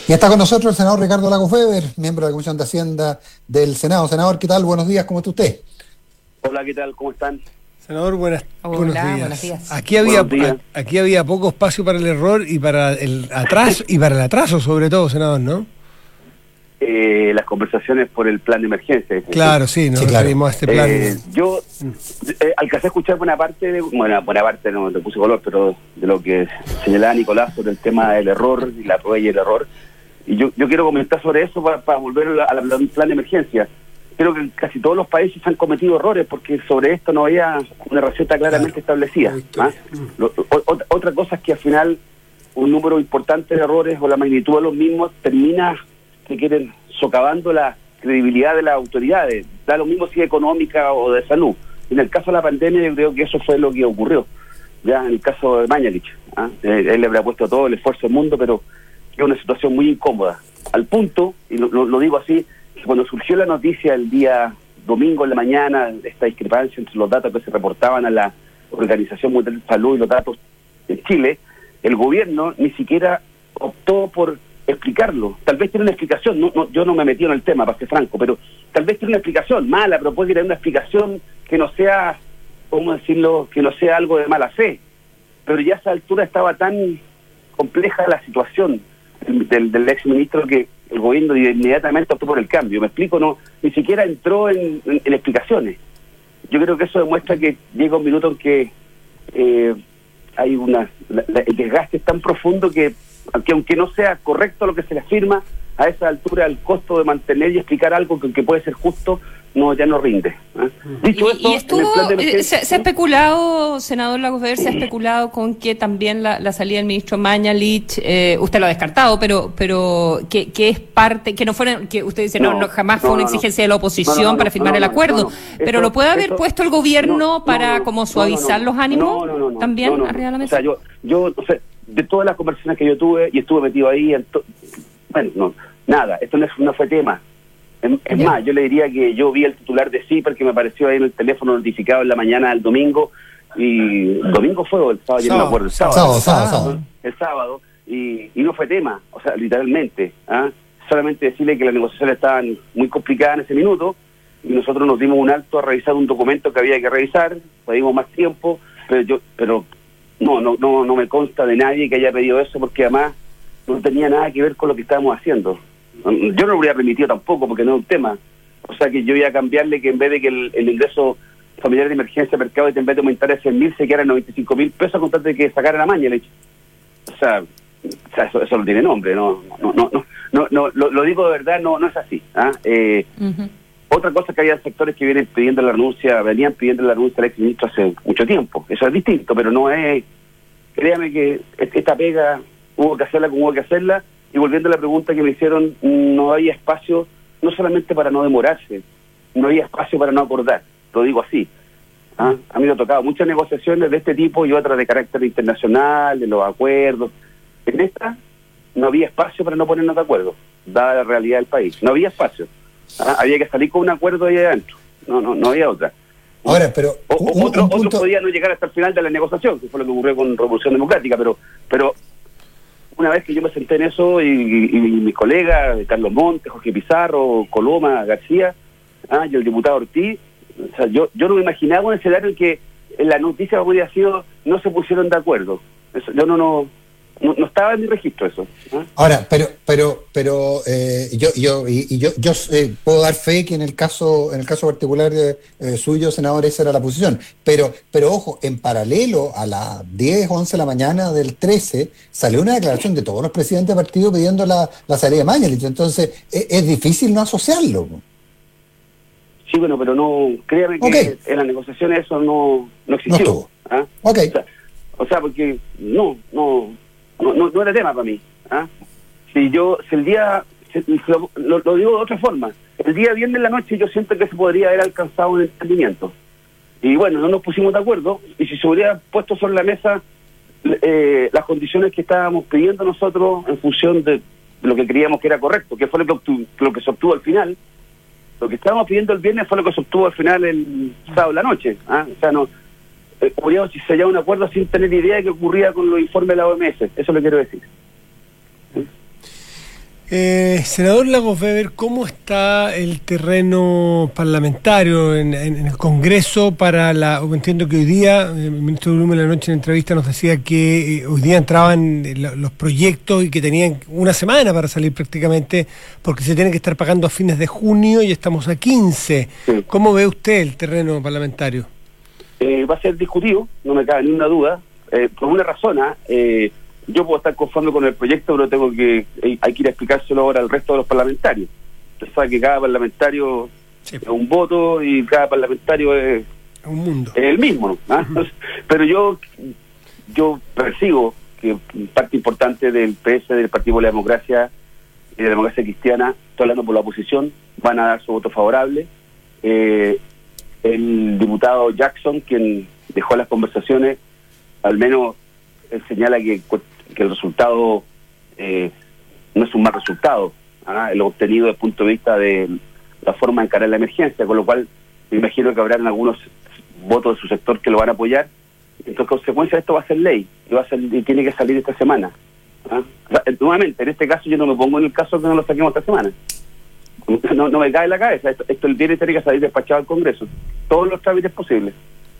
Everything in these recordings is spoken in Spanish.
Y está con nosotros el senador Ricardo Lagos Weber, miembro de la Comisión de Hacienda del Senado. Senador, ¿qué tal? Buenos días, ¿cómo está usted? Hola, ¿qué tal? ¿Cómo están? Senador, buenos Buenos días. Aquí había poco espacio para el error y para el atraso sobre todo, senador, ¿no? Las conversaciones por el plan de emergencia. Claro, sí, nos referimos a este plan. Yo alcancé a escuchar buena parte, buena parte no le puse color, pero de lo que señalaba Nicolás sobre el tema del error y la prueba y el error. Y yo quiero comentar sobre eso para volver al plan de emergencia. Creo que en casi todos los países han cometido errores porque sobre esto no había una receta claramente establecida. Otra cosa es que al final un número importante de errores o la magnitud de los mismos termina, que quieren, socavando la credibilidad de las autoridades, da lo mismo si es económica o de salud. En el caso de la pandemia yo creo que eso fue lo que ocurrió, ya en el caso de Mañalich, él le habrá puesto todo el esfuerzo del mundo, pero es una situación muy incómoda, al punto, y lo digo así, que cuando surgió la noticia el día domingo en la mañana, esta discrepancia entre los datos que se reportaban a la Organización Mundial de Salud y los datos en Chile, el gobierno ni siquiera optó por explicarlo. Tal vez tiene una explicación, yo no me metí en el tema, para ser franco, pero tal vez tiene una explicación mala, pero puede tener una explicación que no sea, ¿cómo decirlo?, que no sea algo de mala fe. Pero ya a esa altura estaba tan compleja la situación del ex ministro que el gobierno inmediatamente optó por el cambio. Me explico, no, ni siquiera entró en explicaciones. Yo creo que eso demuestra que llega un minuto en que hay el desgaste es tan profundo que aunque no sea correcto lo que se le afirma, a esa altura el costo de mantener y explicar algo que puede ser justo ya no rinde. Dicho esto, se ha especulado, senador Lagos Weber, se ha especulado con que también la salida del ministro Mañalich, usted lo ha descartado, pero que es parte, que no fueron, que usted dice no jamás fue una exigencia de la oposición para firmar el acuerdo, pero lo puede haber puesto el gobierno para como suavizar los ánimos también arriba de la mesa. O sea, yo no sé, de todas las conversaciones que yo tuve y estuve metido ahí, nada, esto no fue tema. Es más, yo le diría que yo vi el titular de CIPER que me apareció ahí en el teléfono notificado en la mañana del domingo, y domingo fue o el sábado, yo no me acuerdo, el sábado. El sábado, y no fue tema, o sea, literalmente, solamente decirle que las negociaciones estaban muy complicadas en ese minuto, y nosotros nos dimos un alto a revisar un documento que había que revisar, pedimos más tiempo, pero no me consta de nadie que haya pedido eso, porque además no tenía nada que ver con lo que estábamos haciendo. Yo no lo hubiera permitido tampoco, porque no es un tema. O sea que yo iba a cambiarle que en vez de que el ingreso familiar de emergencia mercado en vez de aumentar a 100.000 se quedara en 95.000 pesos, con tal de que sacara la maña. O sea eso no tiene nombre, no, lo digo de verdad, no es así. Otra cosa, que había sectores que venían pidiendo la renuncia del ex ministro hace mucho tiempo. Eso es distinto, pero no es, créame que esta pega hubo que hacerla como hubo que hacerla. Y volviendo a la pregunta que me hicieron, no había espacio, no solamente para no demorarse, no había espacio para no acordar, lo digo así. A mí me ha tocado muchas negociaciones de este tipo y otras de carácter internacional, de los acuerdos. En esta no había espacio para no ponernos de acuerdo, dada la realidad del país. No había espacio. Había que salir con un acuerdo ahí adentro. No había otra. Ahora, pero otros podían no llegar hasta el final de la negociación, que fue lo que ocurrió con Revolución Democrática, pero una vez que yo me senté en eso y mis colegas, Carlos Montes, Jorge Pizarro, Coloma, García, y el diputado Ortiz, o sea, yo no me imaginaba un escenario en que en la noticia hubiera sido no se pusieron de acuerdo. Eso, yo no estaba en mi registro eso. Ahora, pero yo puedo dar fe que en el caso particular suyo, senador, esa era la posición. Pero ojo, en paralelo a las 10, 11 de la mañana del 13, salió una declaración de todos los presidentes de partido pidiendo la salida de Mañalich. Entonces, es difícil no asociarlo. Sí, bueno, pero no, créame que en las negociaciones eso no existió. O sea, porque no era tema para mí. Lo digo de otra forma, el día viernes en la noche yo siento que se podría haber alcanzado un entendimiento. Y bueno, no nos pusimos de acuerdo, y si se hubiera puesto sobre la mesa las condiciones que estábamos pidiendo nosotros en función de lo que creíamos que era correcto, que fue lo que se obtuvo al final. Lo que estábamos pidiendo el viernes fue lo que se obtuvo al final el sábado en la noche. O sea, podríamos sellar un acuerdo sin tener idea de qué ocurría con los informes de la OMS. Eso lo quiero decir. Senador Lagos Weber, ¿cómo está el terreno parlamentario en el Congreso para entiendo que hoy día, el ministro Blume en la noche en entrevista nos decía que hoy día entraban los proyectos y que tenían una semana para salir prácticamente, porque se tienen que estar pagando a fines de junio y estamos a 15. Sí. ¿Cómo ve usted el terreno parlamentario? Va a ser discutido, no me cabe ni una duda, por una razón. Yo puedo estar conforme con el proyecto, pero hay que ir a explicárselo ahora al resto de los parlamentarios. Usted sabe que cada parlamentario es un voto y cada parlamentario es un mundo. Es el mismo, ¿no? Pero yo percibo que parte importante del PS, del Partido de la Democracia y de la Democracia Cristiana, estoy hablando por la oposición, van a dar su voto favorable. El diputado Jackson, quien dejó las conversaciones, al menos señala que el resultado no es un mal resultado, lo obtenido desde el punto de vista de la forma de encarar la emergencia, con lo cual me imagino que habrán algunos votos de su sector que lo van a apoyar. Entonces, consecuencia de esto va a ser ley y tiene que salir esta semana. O sea, nuevamente, en este caso yo no me pongo en el caso que no lo saquemos esta semana. No me cae en la cabeza. Esto el viernes tiene que salir despachado al Congreso. Todos los trámites posibles.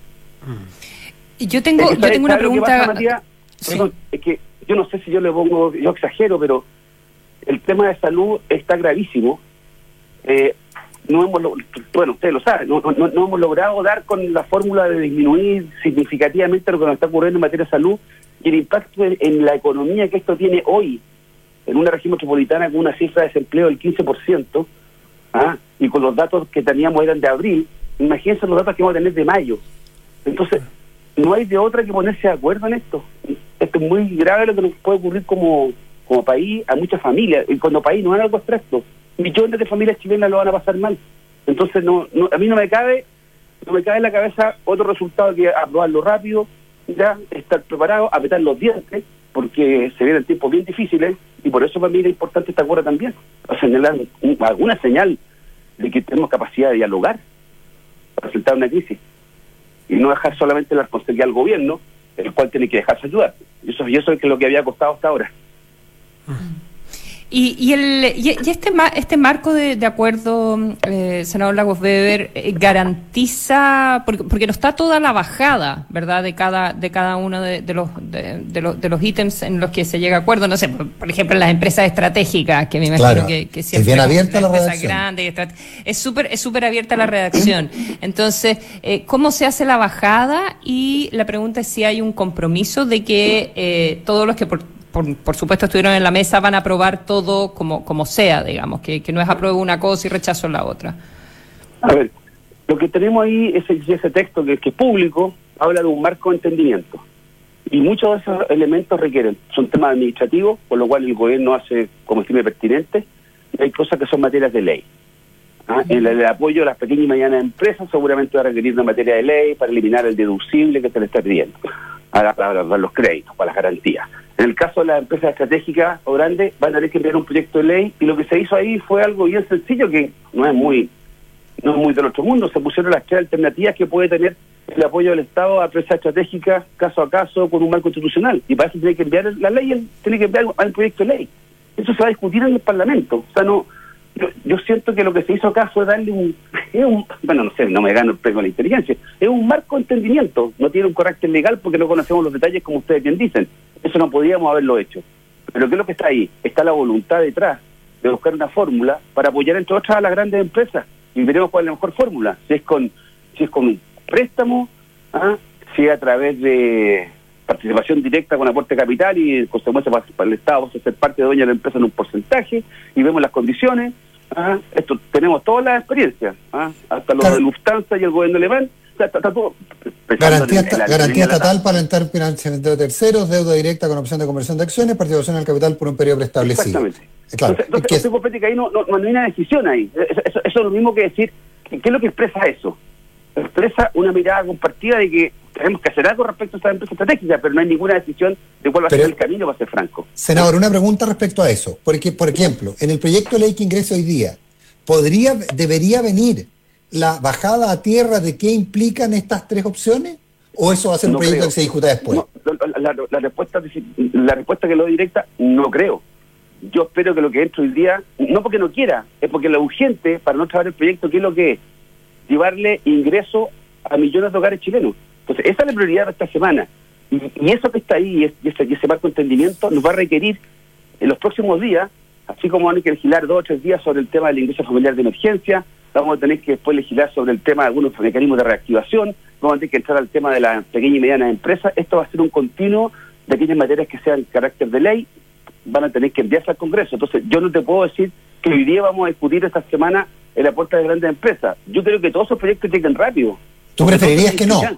Yo tengo una pregunta. Pasa, Matías? Sí. Perdón, es que yo no sé si yo exagero, pero el tema de salud está gravísimo. Bueno, ustedes lo saben, no hemos logrado dar con la fórmula de disminuir significativamente lo que nos está ocurriendo en materia de salud y el impacto en la economía que esto tiene hoy en una región metropolitana con una cifra de desempleo del 15%, y con los datos que teníamos eran de abril. Imagínense los datos que vamos a tener de mayo. Entonces, no hay de otra que ponerse de acuerdo en esto. Esto es muy grave lo que nos puede ocurrir como país a muchas familias, y cuando país no es algo abstracto. Millones de familias chilenas lo van a pasar mal. Entonces a mí no me cabe en la cabeza otro resultado que aprobarlo rápido, ya estar preparado, apretar los dientes, porque se vienen tiempos bien difíciles, y por eso para mí es importante esta cuota también, para señalar alguna señal de que tenemos capacidad de dialogar para enfrentar una crisis y no dejar solamente la responsabilidad al gobierno, el cual tiene que dejarse ayudar. Y eso es lo que había costado hasta ahora. Y este marco de acuerdo, senador Lagos Weber, garantiza, porque no está toda la bajada, ¿verdad?, de cada uno de los ítems en los que se llega a acuerdo. No sé, por ejemplo, en las empresas estratégicas, que me imagino que siempre es bien abierta la redacción. Grande, es súper abierta la redacción. Entonces, ¿cómo se hace la bajada? Y la pregunta es si hay un compromiso de que todos los que por supuesto estuvieron en la mesa van a aprobar todo como sea, digamos, que no es apruebo una cosa y rechazo la otra. A ver, lo que tenemos ahí es ese texto que es público, habla de un marco de entendimiento, y muchos de esos elementos son temas administrativos, por lo cual el gobierno hace como estime pertinente, y hay cosas que son materias de ley. El apoyo a las pequeñas y medianas empresas seguramente va a requerir una materia de ley para eliminar el deducible que se le está pidiendo para los créditos, para las garantías. En el caso de las empresas estratégicas o grandes, van a tener que enviar un proyecto de ley, y lo que se hizo ahí fue algo bien sencillo, que no es muy del otro mundo. Se pusieron las 3 alternativas que puede tener el apoyo del Estado a empresas estratégicas caso a caso con un marco constitucional, y para eso tiene que enviar la ley, tiene que enviar un proyecto de ley. Eso se va a discutir en el Parlamento. O sea, yo siento que lo que se hizo acá fue darle bueno, no sé, no me gano el premio de la inteligencia, es un marco de entendimiento, no tiene un carácter legal porque no conocemos los detalles como ustedes bien dicen. Eso no podíamos haberlo hecho. Pero ¿qué es lo que está ahí? Está la voluntad detrás de buscar una fórmula para apoyar, entre otras, a las grandes empresas, y veremos cuál es la mejor fórmula, si es con préstamo, si es a través de participación directa con aporte de capital, y en consecuencia para el Estado vamos a ser parte de dueña de la empresa en un porcentaje, y vemos las condiciones. Esto tenemos todas las experiencias, hasta lo de Lufthansa y el gobierno alemán. O sea, está todo garantía estatal para alentar financiamiento de terceros, deuda directa con opción de conversión de acciones, participación en el capital por un periodo preestablecido. Exactamente. Claro. Entonces ahí no hay una decisión ahí. Eso es lo mismo que decir, ¿qué es lo que expresa eso? Expresa una mirada compartida de que tenemos que hacer algo respecto a esta empresa estratégica, pero no hay ninguna decisión de cuál va a ser el camino, va a ser franco. Senador, una pregunta respecto a eso. Porque, por ejemplo, en el proyecto de ley que ingresa hoy día, ¿debería venir la bajada a tierra de qué implican estas 3 opciones? ¿O eso va a ser un proyecto que se discuta después? No, la respuesta que lo doy directa, no creo. yo espero que lo que entre hoy día, no porque no quiera, es porque lo urgente para no trabar el proyecto, ¿qué es lo que es? Llevarle ingreso a millones de hogares chilenos. Entonces, esa es la prioridad de esta semana. Y eso que está ahí, y ese marco de entendimiento, nos va a requerir en los próximos días, así como van a que legislar 2 o 3 días sobre el tema del ingreso familiar de emergencia, vamos a tener que después legislar sobre el tema de algunos mecanismos de reactivación, vamos a tener que entrar al tema de las pequeñas y medianas empresas. Esto va a ser un continuo de aquellas materias que sean carácter de ley, van a tener que enviarse al Congreso. Entonces, yo no te puedo decir que hoy día vamos a discutir esta semana el aporte de grandes empresas. Yo creo que todos esos proyectos lleguen rápido. ¿Tú preferirías que no?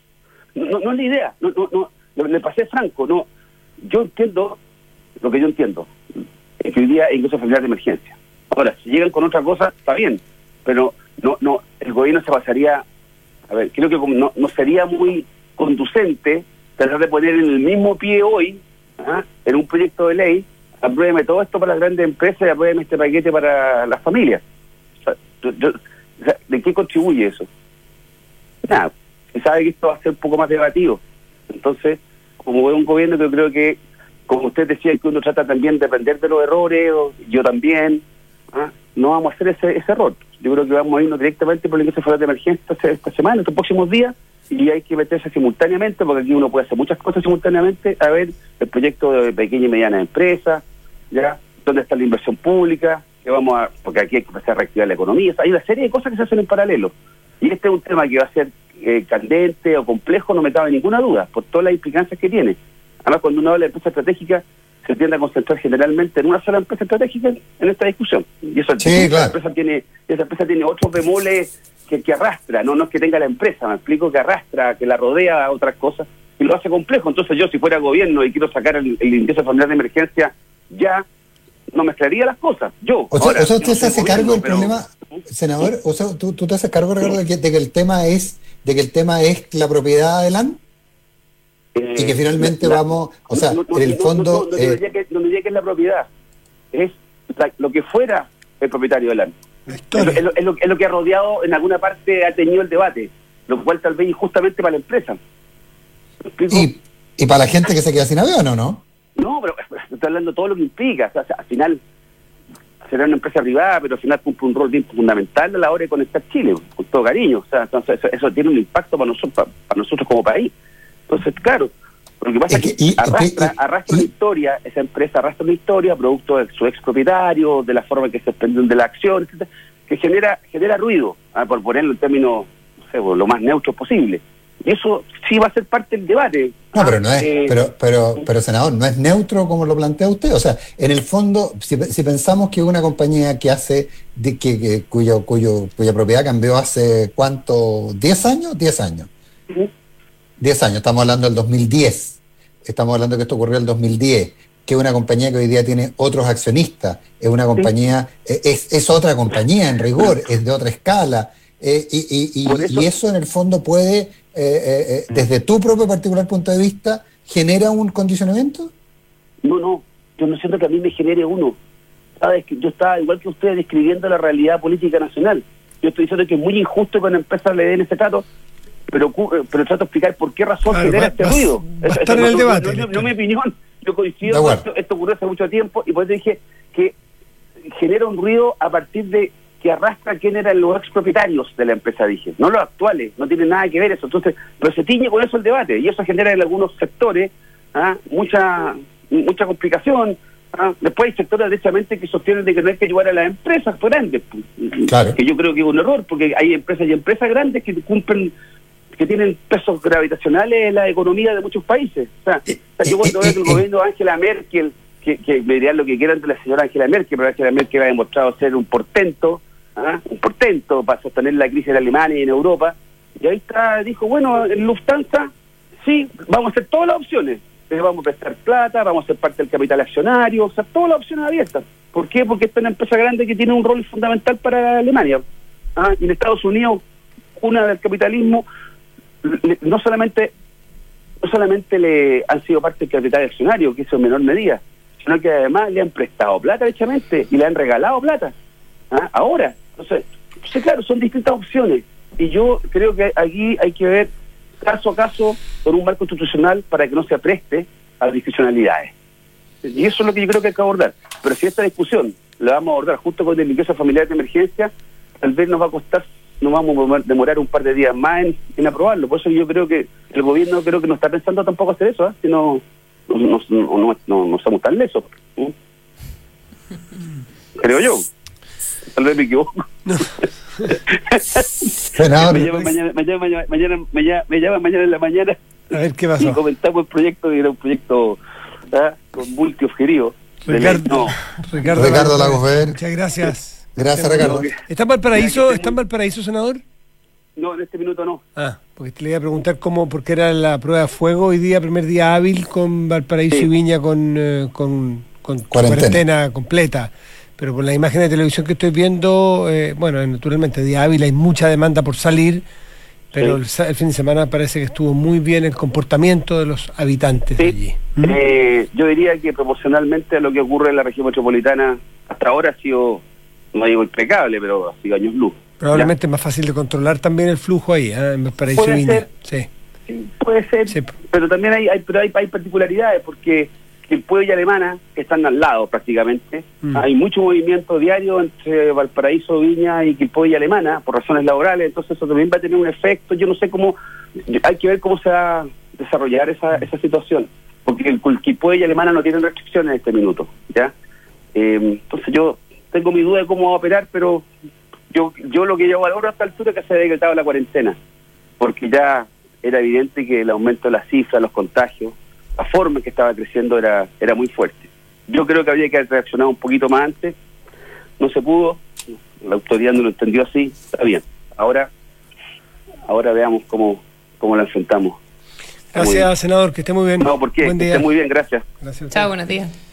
No es la idea, no, le pasé franco, no. Yo entiendo, lo que yo entiendo, es que hoy día hay ingreso familiar de emergencia. Ahora, si llegan con otra cosa, está bien, pero no, el gobierno se pasaría, a ver, creo que no sería muy conducente tratar de poner en el mismo pie hoy, en un proyecto de ley, apruébeme todo esto para las grandes empresas y apruébeme este paquete para las familias. O sea, ¿de qué contribuye eso? Nada, se sabe que esto va a ser un poco más debatido. Entonces, como es un gobierno que yo creo que, como usted decía, que uno trata también de aprender de los errores, yo también, no vamos a hacer ese error. Yo creo que vamos a irnos directamente por el ingreso familiar de emergencia esta semana, estos próximos días, y hay que meterse simultáneamente, porque aquí uno puede hacer muchas cosas simultáneamente, a ver el proyecto de pequeñas y medianas empresas, ya, dónde está la inversión pública, que porque aquí hay que empezar a reactivar la economía. Hay una serie de cosas que se hacen en paralelo, y este es un tema que va a ser candente o complejo, no me cabe ninguna duda, por todas las implicancias que tiene. Además, cuando uno habla de empresa estratégica, se tiende a concentrar generalmente en una sola empresa estratégica en esta discusión. Y eso, sí, claro. esa empresa tiene otros bemoles que arrastra, no es que tenga la empresa, me explico, que arrastra, que la rodea a otras cosas, y lo hace complejo. Entonces yo, si fuera gobierno y quiero sacar el ingreso familiar de emergencia, ya no mezclaría las cosas. O sea, usted se hace cargo del problema, senador, o sea, tú te haces cargo, Ricardo, de que el tema es la propiedad de LAN, y que finalmente vamos, o sea, en el fondo... No diría que es la propiedad, es lo que fuera el propietario de LAN. Es lo que ha rodeado, en alguna parte ha tenido el debate, lo cual tal vez injustamente para la empresa. Y para la gente que se queda sin avión, ¿o no? No, pero estoy hablando de todo lo que implica. O sea, al final será una empresa privada, pero al final cumple un rol bien fundamental a la hora de conectar Chile, con todo cariño. O sea, entonces eso tiene un impacto para nosotros como país. Entonces, claro, lo que pasa es que arrastra una historia, esa empresa arrastra una historia producto de su expropietario, de la forma en que se desprenden de la acción, etcétera, que genera ruido, por ponerlo en términos, no sé, lo más neutros posible. Y eso sí va a ser parte del debate. No, pero no es, pero senador, no es neutro como lo plantea usted. O sea, en el fondo, si pensamos que una compañía que hace, cuya propiedad cambió hace ¿cuánto? ¿10 años? 10 años. Uh-huh. 10 años, estamos hablando del 2010. Estamos hablando que esto ocurrió en el 2010. Que es una compañía que hoy día tiene otros accionistas, es una compañía, es otra compañía en rigor, es de otra escala. Y eso en el fondo puede, desde tu propio particular punto de vista, ¿genera un condicionamiento? No, yo no siento que a mí me genere uno. Sabes que yo estaba, igual que ustedes, describiendo la realidad política nacional. Yo estoy diciendo que es muy injusto que una empresa le den ese trato, pero trato de explicar por qué razón genera este ruido. En el debate. No mi opinión, yo coincido, esto ocurrió hace mucho tiempo, y por eso dije que genera un ruido a partir de que arrastra a quién eran los expropietarios de la empresa, dije, no los actuales, no tiene nada que ver eso. Entonces, pero se tiñe con eso el debate, y eso genera en algunos sectores mucha complicación. Después hay sectores derechamente que sostienen de que no hay que ayudar a las empresas grandes, claro, que yo creo que es un error, porque hay empresas y empresas grandes que cumplen, que tienen pesos gravitacionales en la economía de muchos países. O sea, yo cuando veo que el gobierno de Angela Merkel, que me dirán lo que quieran de la señora Angela Merkel, pero Angela Merkel ha demostrado ser un portento para sostener la crisis en Alemania y en Europa, y ahí dijo, bueno, en Lufthansa, sí, vamos a hacer todas las opciones, vamos a prestar plata, vamos a ser parte del capital accionario, o sea, todas las opciones abiertas. ¿Por qué? Porque esta es una empresa grande que tiene un rol fundamental para Alemania. Y en Estados Unidos, una del capitalismo, no solamente le han sido parte del capital accionario, que eso en menor medida, sino que además le han prestado plata, derechamente, y le han regalado plata. Ahora. Entonces, claro, son distintas opciones. Y yo creo que aquí hay que ver caso a caso con un marco constitucional para que no se apreste a discrecionalidades. Y eso es lo que yo creo que hay que abordar. Pero si esta discusión la vamos a abordar justo con el ingreso familiar de emergencia, tal vez nos vamos a demorar un par de días más en aprobarlo. Por eso yo creo que el gobierno no está pensando tampoco hacer eso, si no somos tan lesos. Creo yo. Tal vez me equivoco. No. Senador, me llaman mañana en la mañana. A ver qué pasó. Y comentamos el proyecto, y era un proyecto con multiobjetivo. Ricardo Lagos Weber. Muchas gracias. Gracias, Ricardo. ¿Está en Valparaíso, senador? No, en este minuto no. Porque te le iba a preguntar porque era la prueba de fuego hoy día, primer día hábil con Valparaíso y Viña con cuarentena completa. Pero por la imagen de televisión que estoy viendo, naturalmente día hábil, hay mucha demanda por salir, pero el fin de semana parece que estuvo muy bien el comportamiento de los habitantes de allí. Yo diría que proporcionalmente a lo que ocurre en la región metropolitana, hasta ahora ha sido, no digo impecable, pero ha sido años luz. Probablemente es más fácil de controlar también el flujo ahí, en Valparaíso y Viña. Sí, puede ser, pero también hay particularidades, porque Quilpué y Alemana están al lado prácticamente. Hay mucho movimiento diario entre Valparaíso, Viña y Quilpué y Alemana por razones laborales, entonces eso también va a tener un efecto. Yo no sé hay que ver cómo se va a desarrollar esa situación, porque el Quilpué y Alemana no tienen restricciones en este minuto, ¿ya? Entonces yo tengo mi duda de cómo va a operar, pero yo lo que yo valoro a esta altura es que se ha decretado la cuarentena, porque ya era evidente que el aumento de las cifras, los contagios, la forma en que estaba creciendo era muy fuerte. Yo creo que habría que haber reaccionado un poquito más antes, no se pudo, la autoridad no lo entendió así, está bien. Ahora veamos cómo lo enfrentamos. Gracias, senador, que esté muy bien. No, ¿por qué? Buen día. Que esté muy bien, gracias. Gracias. Chao, buenos días.